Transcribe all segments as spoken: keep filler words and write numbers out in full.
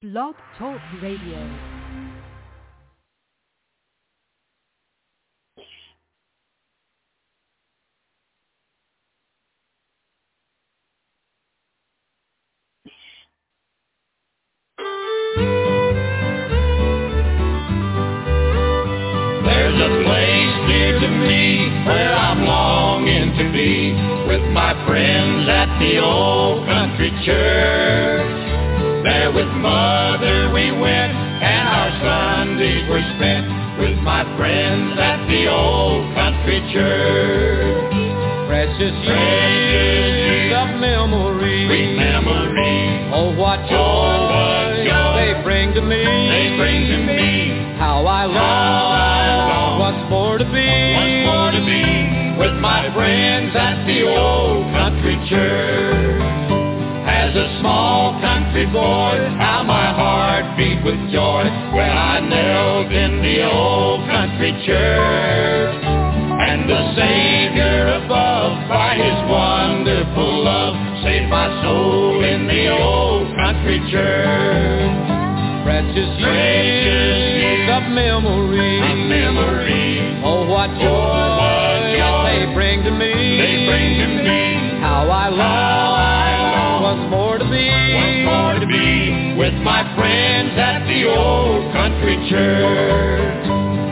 Blog Talk Radio. There's a place dear to me where I'm longing to be with my friends at the old country church. There with Mother we went and our Sundays were spent with my friends at the old country church. Precious years of memory, Sweet memory, oh what joy, oh, what joy they bring to me. They bring to me. How I long once more to be, once more to be with my friends at the old country church. As a small country boy, how my heart beat with joy when I knelt in the old country church. And the Savior above, by His wonderful love, saved my soul in the old country church. Precious years of memory, A memory, oh what joy, oh, what joy they bring to me. they bring to me. How I long, How I long once more to be, once more to be with my friends at the old country church.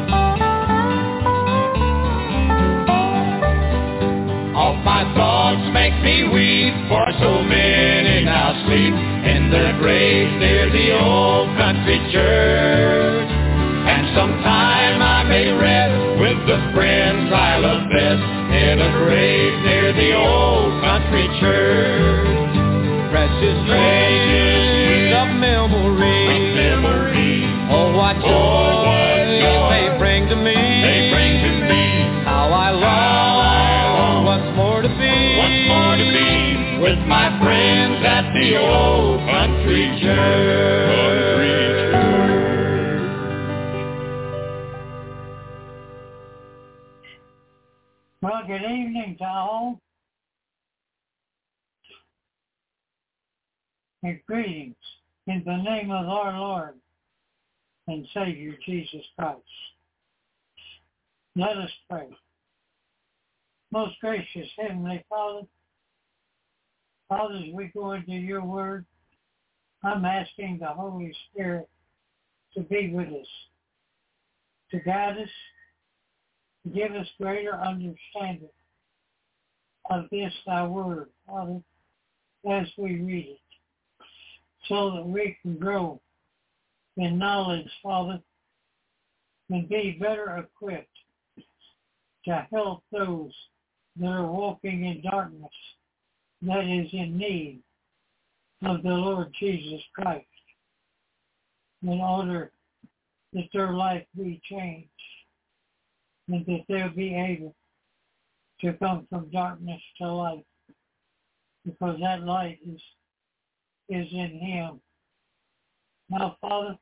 All my thoughts make me weep, for so many now sleep in their graves near the old country church. And sometime I may rest with the friends I love best in a grave near the old country church. precious years of memory, A memory, oh what joy, oh, what joy they bring to me. they bring to me. How I long, How I long once more to be, once more to be with my friends at the old country church. Well, good evening to all, and greetings in the name of our Lord and Savior Jesus Christ. Let us pray. Most gracious Heavenly Father, Father, as we go into your word, I'm asking the Holy Spirit to be with us, to guide us, to give us greater understanding of this thy word, Father, as we read it, so that we can grow in knowledge, Father, and be better equipped to help those that are walking in darkness, that is in need of the Lord Jesus Christ, in order that their life be changed and that they'll be able to come from darkness to light, because that light is is in Him. Now, Father,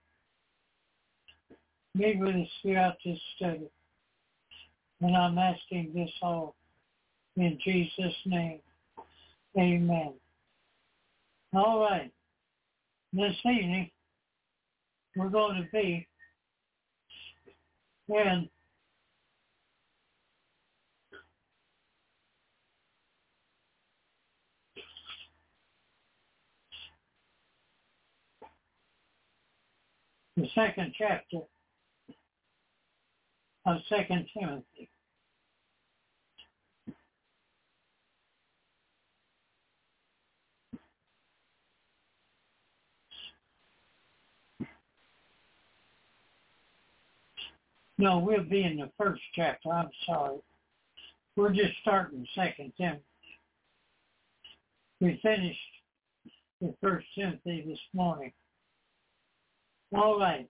be with us throughout this study, and I'm asking this all in Jesus' name. Amen. All right. This evening, we're going to be in the second chapter of Second Timothy. No, we'll be in the first chapter. I'm sorry. We're just starting Second Timothy. We finished the First Timothy this morning. All right.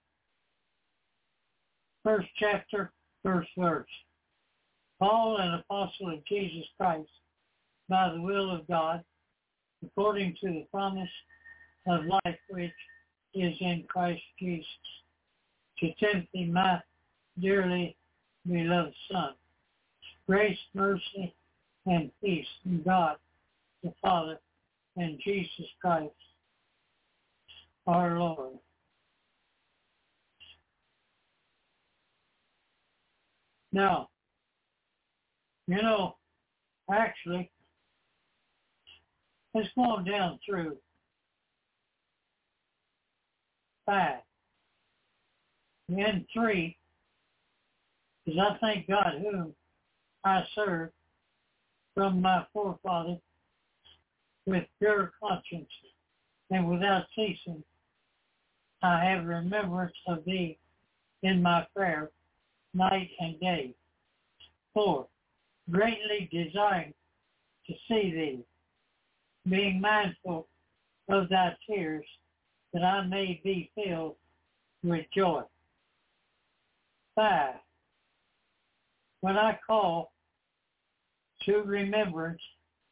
First chapter, first verse. Paul, an apostle of Jesus Christ, by the will of God, according to the promise of life which is in Christ Jesus, to Timothy, my dearly beloved son, grace, mercy, and peace from God the Father and Jesus Christ our Lord. Now, you know, actually, it's going down through five. And three, because I thank God whom I serve from my forefathers with pure conscience and without ceasing. I have remembrance of thee in my prayer night and day. Four, greatly desiring to see thee, being mindful of thy tears, that I may be filled with joy. Five, when I call to remembrance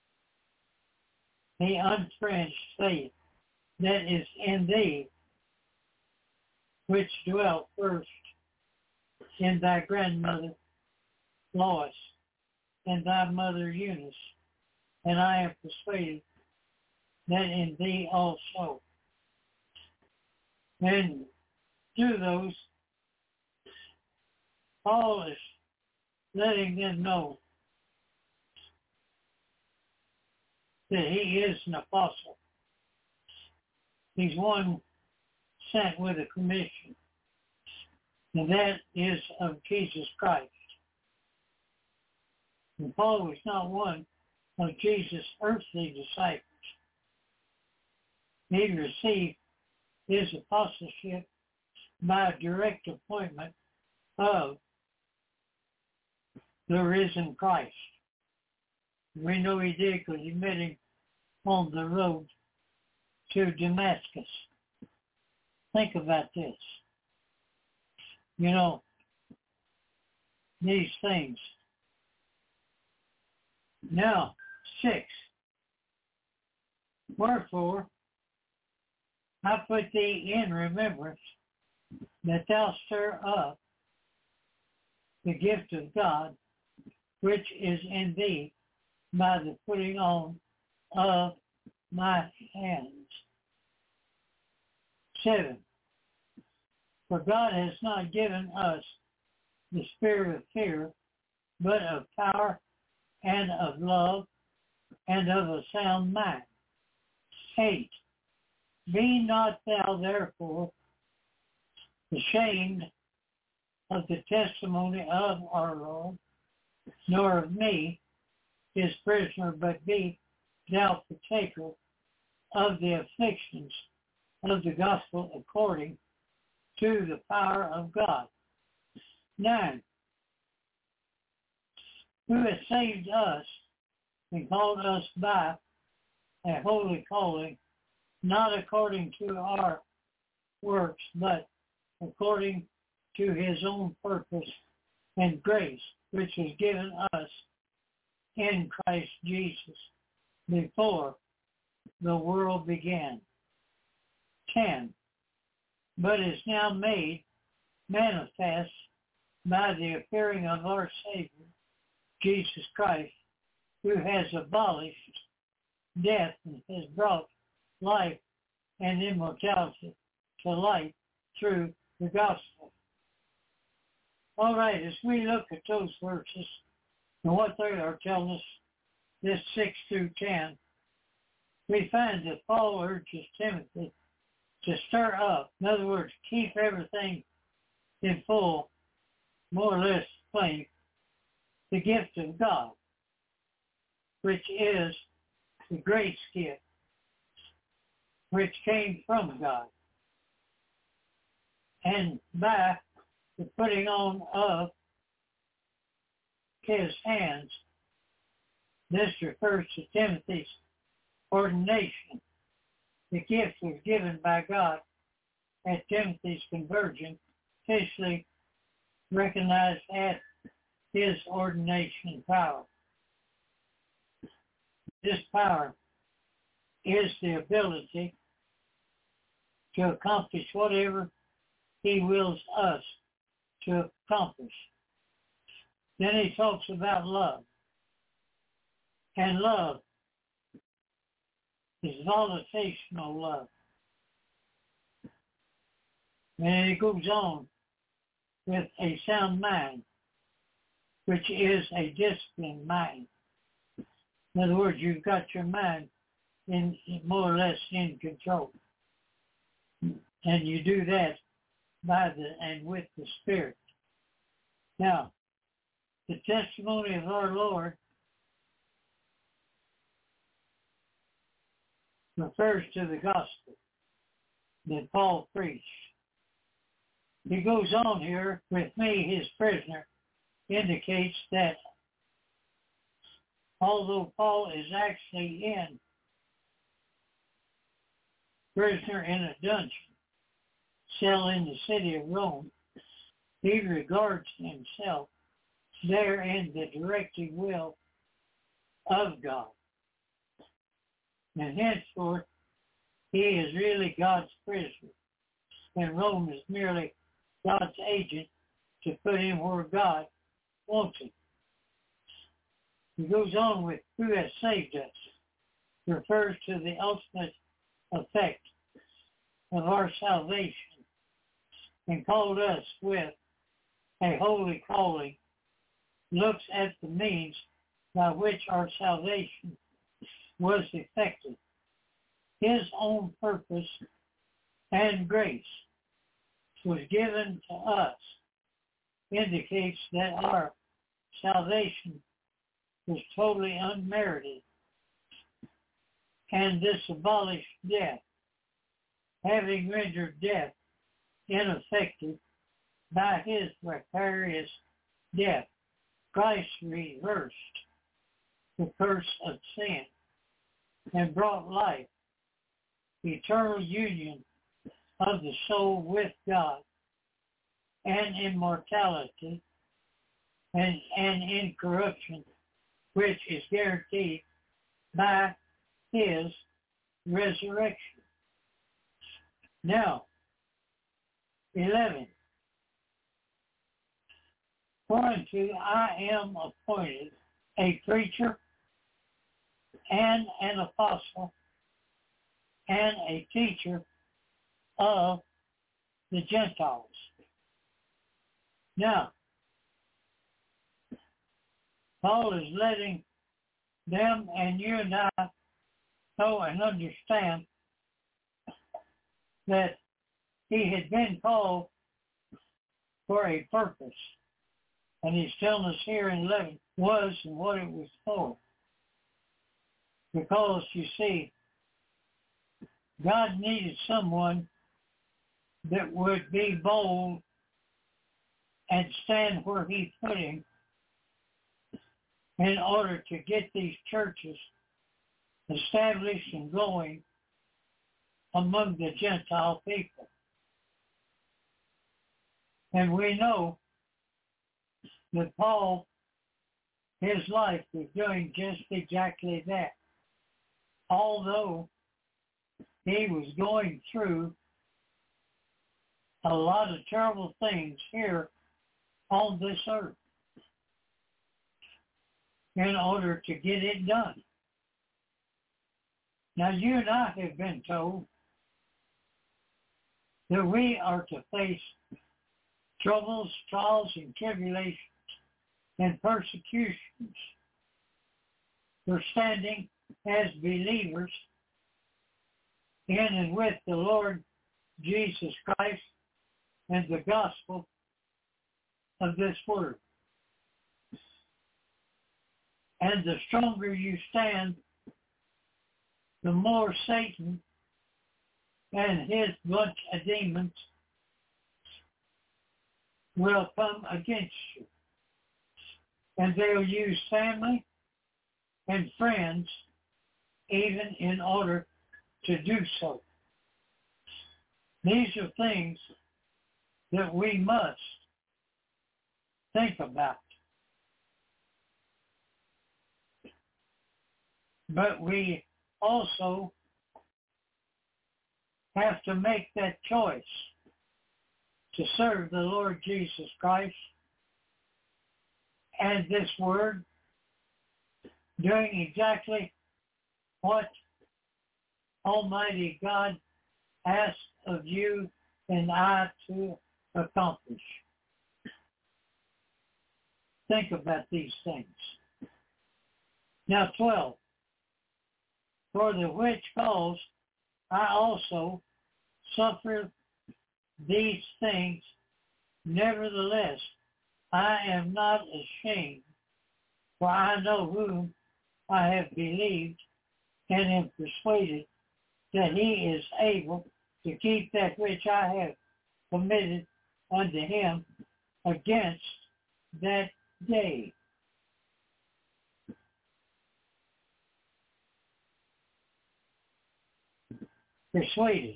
the unfringed faith that is in thee, which dwelt first in thy grandmother Lois and thy mother Eunice, and I am persuaded that in thee also. And through those, Paul is letting them know that he is an apostle. He's one sent with a commission, and that is of Jesus Christ. And Paul was not one of Jesus' earthly disciples. He received his apostleship by direct appointment of the risen Christ. We know he did because he met him on the road to Damascus. Think about this. You know, these things. Now, six. Wherefore, I put thee in remembrance that thou stir up the gift of God, which is in thee by the putting on of my hands. Seven. For God has not given us the spirit of fear, but of power and of love and of a sound mind. Eight. Be not thou therefore ashamed of the testimony of our Lord, nor of me, his prisoner, but be thou partaker of the afflictions of the gospel according to the power of God. Nine. Who has saved us and called us by a holy calling, not according to our works, but according to his own purpose and grace, which was given us in Christ Jesus before the world began. Ten. But is now made manifest by the appearing of our Savior, Jesus Christ, who has abolished death and has brought life and immortality to light through the gospel. All right, as we look at those verses and what they are telling us, this six through ten, we find that Paul urges Timothy to stir up, in other words, keep everything in full, more or less plain, the gift of God, which is the grace gift, which came from God. And by the putting on of his hands, this refers to Timothy's ordination. The gift was given by God at Timothy's conversion, officially recognized as his ordination power. This power is the ability to accomplish whatever he wills us to accomplish. Then he talks about love. And love is volitational love. And it goes on with a sound mind. which is a disciplined mind. In other words, you've got your mind in more or less in control. And you do that by the and with the Spirit. Now, the testimony of our Lord refers to the gospel that Paul preached. He goes on here, with me, his prisoner, indicates that although Paul is actually in prisoner in a dungeon cell in the city of Rome, he regards himself there in the directing will of God. And henceforth, he is really God's prisoner, and Rome is merely God's agent to put him where God wants him. He goes on with, who has saved us, refers to the ultimate effect of our salvation, and called us with a holy calling, looks at the means by which our salvation was effected. His own purpose and grace was given to us, indicates that our salvation was totally unmerited, and this abolished death, having rendered death ineffective by his vicarious death. Christ reversed the curse of sin and brought life, eternal union of the soul with God, and immortality and, and incorruption, which is guaranteed by his resurrection. Now, eleven. Whereunto I am appointed a preacher and an apostle and a teacher of the Gentiles. Now, Paul is letting them and you and I know and understand that he had been called for a purpose. And he's telling us here in eleven was and what it was for. Because, you see, God needed someone that would be bold and stand where he put him in order to get these churches established and going among the Gentile people. And we know that Paul, his life was doing just exactly that. Although he was going through a lot of terrible things here on this earth in order to get it done. Now, you and I have been told that we are to face troubles, trials, and tribulations and persecutions for standing as believers in and with the Lord Jesus Christ and the gospel of this word. And the stronger you stand, the more Satan and his bunch of demons will come against you. And they'll use family and friends even in order to do so. These are things that we must think about. But we also have to make that choice to serve the Lord Jesus Christ and this word, doing exactly what Almighty God asks of you and I to accomplish. Think about these things. Now twelve. For the which cause I also suffer these things, nevertheless I am not ashamed, for I know whom I have believed, and am persuaded that he is able to keep that which I have committed unto him against that day. Persuaded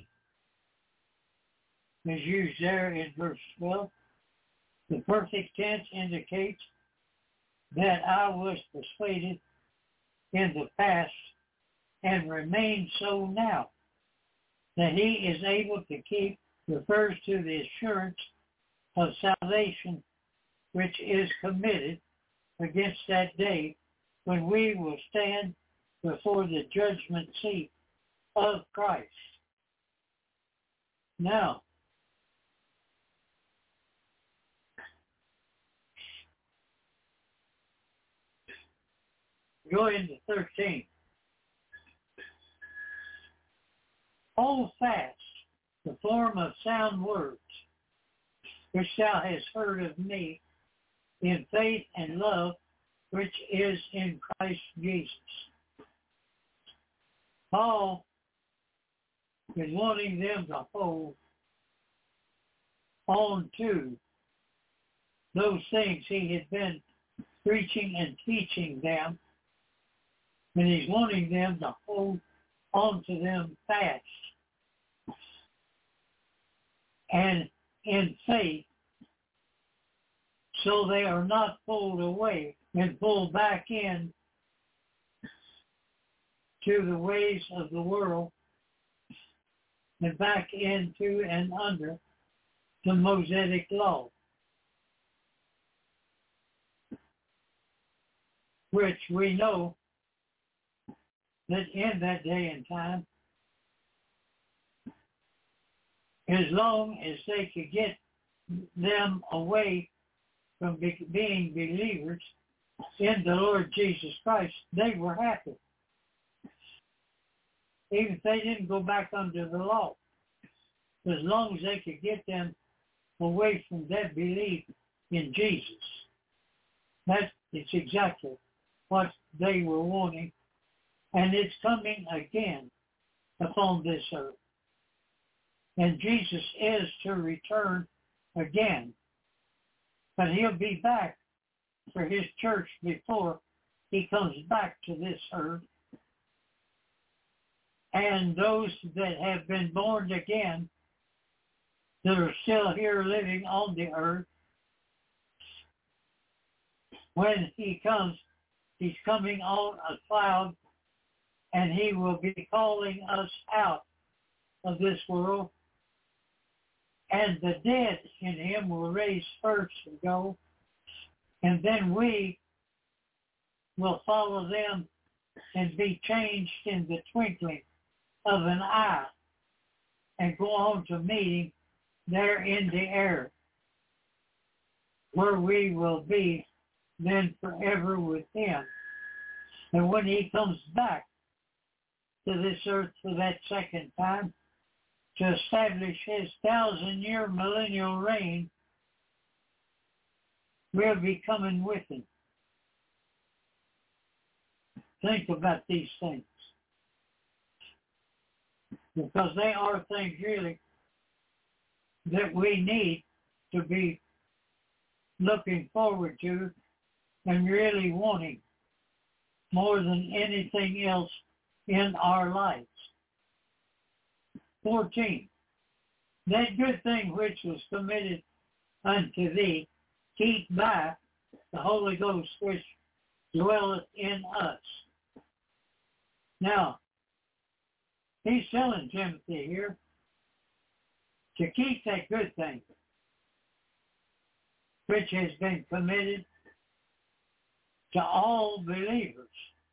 is used there in verse twelve. The perfect tense indicates that I was persuaded in the past and remain so now. That he is able to keep refers to the assurance of salvation which is committed against that day when we will stand before the judgment seat of Christ. Now, go into thirteen. Hold fast the form of sound words which thou hast heard of me in faith and love which is in Christ Jesus. Paul is wanting them to hold on to those things he had been preaching and teaching them, and he's wanting them to hold on to them fast. And in faith, so they are not pulled away and pulled back in to the ways of the world and back into and under the Mosaic law, which we know that in that day and time, as long as they could get them away from be- being believers in the Lord Jesus Christ, they were happy. Even if they didn't go back under the law, as long as they could get them away from that belief in Jesus. That is exactly what they were wanting, and it's coming again upon this earth. And Jesus is to return again. But he'll be back for his church before he comes back to this earth. And those that have been born again, that are still here living on the earth, when he comes, he's coming on a cloud, and he will be calling us out of this world. And the dead in him will raise first and go, and then we will follow them and be changed in the twinkling of an eye and go on to meeting there in the air, where we will be then forever with him. And when he comes back to this earth for that second time, to establish his thousand-year millennial reign, we'll be coming with him. Think about these things, because they are things really that we need to be looking forward to and really wanting more than anything else in our lives. fourteen. That good thing which was committed unto thee, keep by the Holy Ghost which dwelleth in us. Now, he's telling Timothy here to keep that good thing which has been committed to all believers.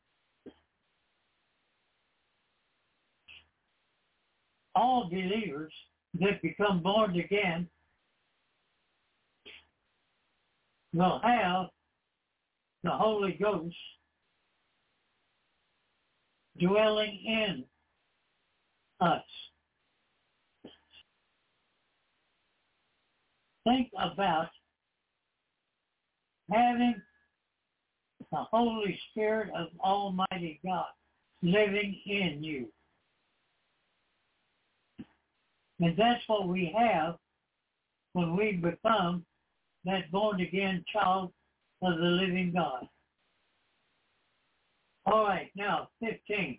All believers that become born again will have the Holy Ghost dwelling in us. Think about having the Holy Spirit of Almighty God living in you. And that's what we have when we become that born-again child of the living God. All right, now, fifteen.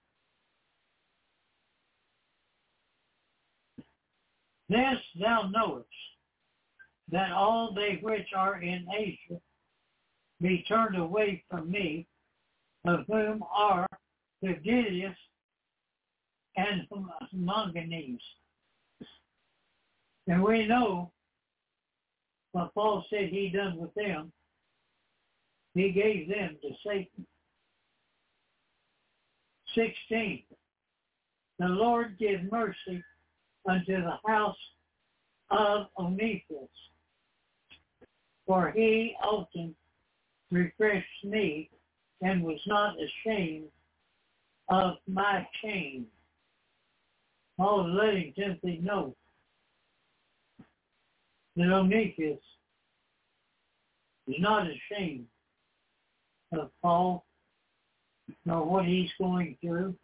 This thou knowest, that all they which are in Asia be turned away from me, of whom are Phygidius and Hermogenes. And we know what Paul said he done with them. He gave them to Satan. sixteen. The Lord give mercy unto the house of Onesimus, for he often refreshed me and was not ashamed of my shame. Paul is letting Timothy know that Onesimus is not ashamed of Paul nor what he's going through.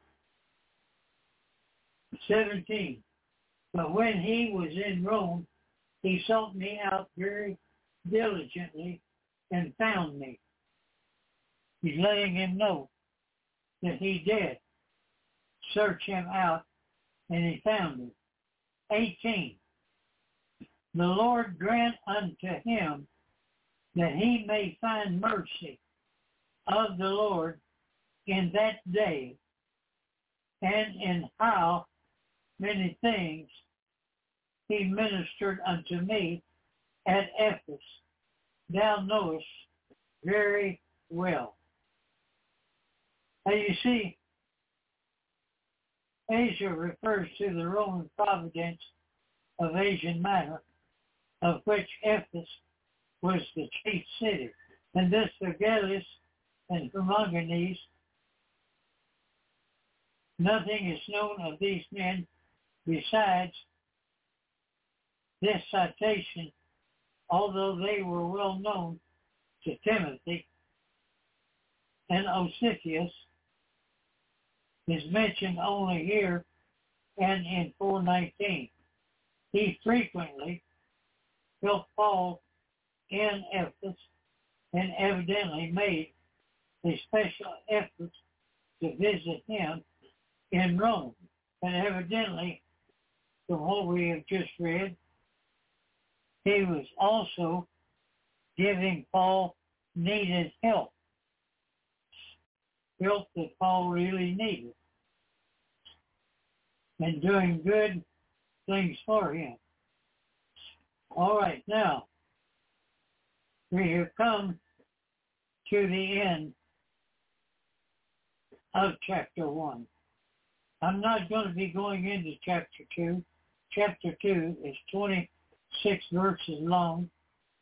seventeen. But when he was in Rome, he sought me out very diligently and found me. He's letting him know that he did search him out, and he found him. eighteen. The Lord grant unto him that he may find mercy of the Lord in that day, and in how many things he ministered unto me at Ephesus, thou knowest very well. Now you see, Asia refers to the Roman province of Asia Minor, of which Ephesus was the chief city. And this Phygidius and Hermogenes, nothing is known of these men besides this citation, although they were well known to Timothy. And Onesimus is mentioned only here and in four nineteen. He frequently helped Paul in Ephesus and evidently made a special effort to visit him in Rome. And evidently, from what we have just read, he was also giving Paul needed help. Help that Paul really needed. And doing good things for him. All right, now, we have come to the end of chapter one. I'm not going to be going into chapter two. Chapter two is twenty-six verses long.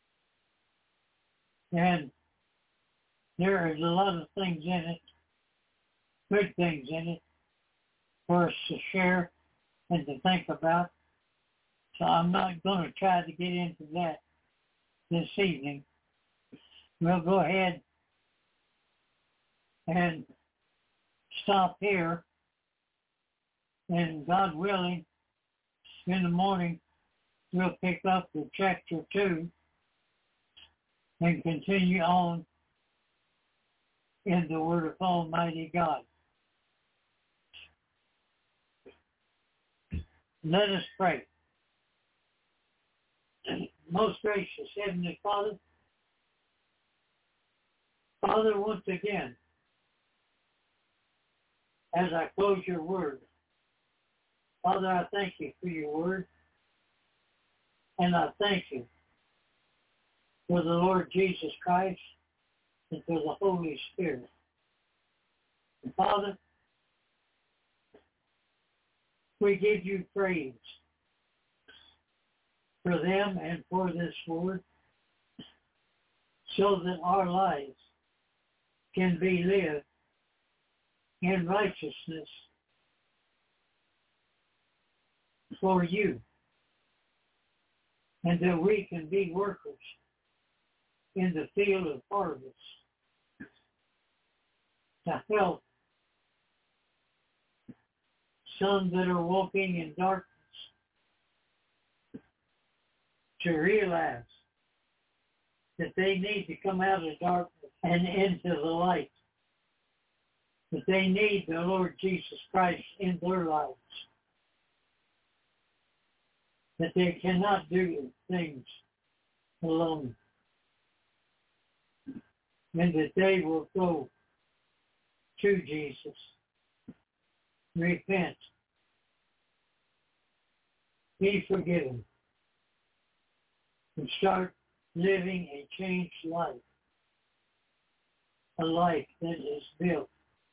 And there is a lot of things in it, good things in it, for us to share and to think about. So I'm not going to try to get into that this evening. We'll go ahead and stop here. And God willing, in the morning, we'll pick up with chapter two and continue on in the Word of Almighty God. Let us pray. Most gracious Heavenly Father, Father, once again, as I close your word, Father, I thank you for your word, and I thank you for the Lord Jesus Christ and for the Holy Spirit. And Father, we give you praise for them and for this word, so that our lives can be lived in righteousness for you, and that we can be workers in the field of harvest to help some that are walking in darkness to realize that they need to come out of darkness and into the light, that they need the Lord Jesus Christ in their lives, that they cannot do things alone, and that they will go to Jesus, repent, be forgiven, and start living a changed life, a life that is built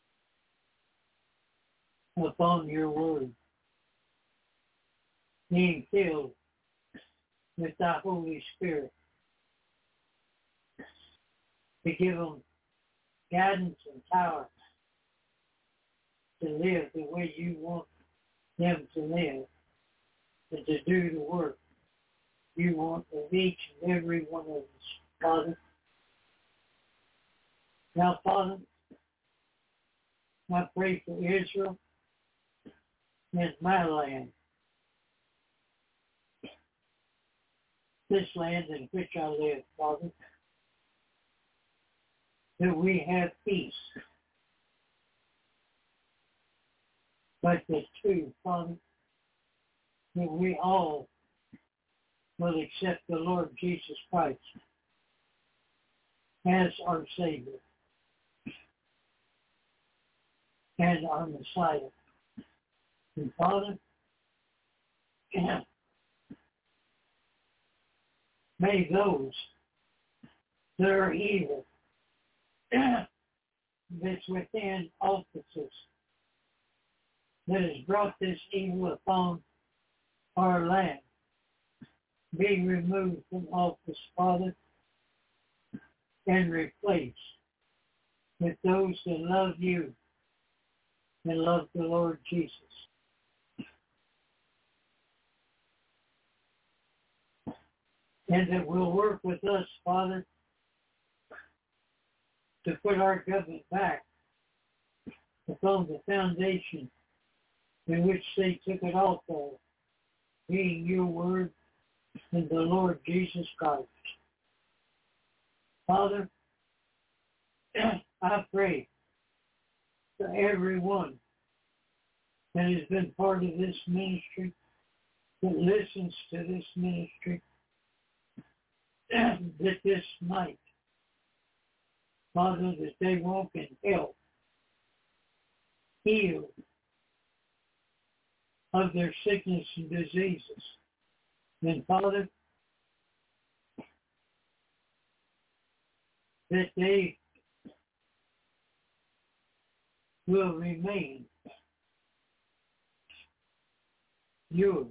upon your word, being filled with the Holy Spirit to give them guidance and power to live the way you want them to live, and to do the work you want of each and every one of us, Father. Now, Father, I pray for Israel and my land, this land in which I live, Father, that we have peace. But the two, Father, that we all will accept the Lord Jesus Christ as our Savior and our Messiah. And Father, may those that are evil, that's within offices, that has brought this evil upon our land, be removed from office, Father, and replaced with those that love you and love the Lord Jesus. And that will work with us, Father, to put our government back upon the foundation in which they took it off of, being your word and the Lord Jesus Christ. Father, I pray for everyone that has been part of this ministry, that listens to this ministry, that this night, Father, that they walk in health, healed of their sickness and diseases. And Father, that they will remain yours.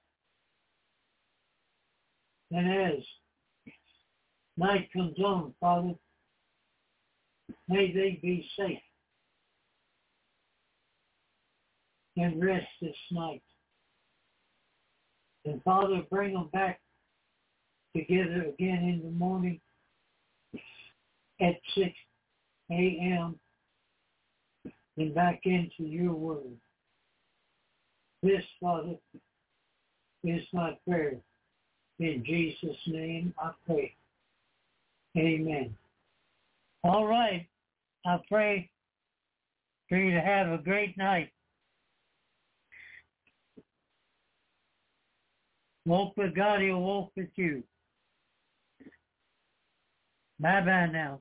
And as night comes on, Father, may they be safe and rest this night. And Father, bring them back together again in the morning at six a.m. and back into your word. This, Father, is my prayer. In Jesus' name I pray. Amen. All right. I pray for you to have a great night. Walk with God, he'll walk with you. Bye-bye now.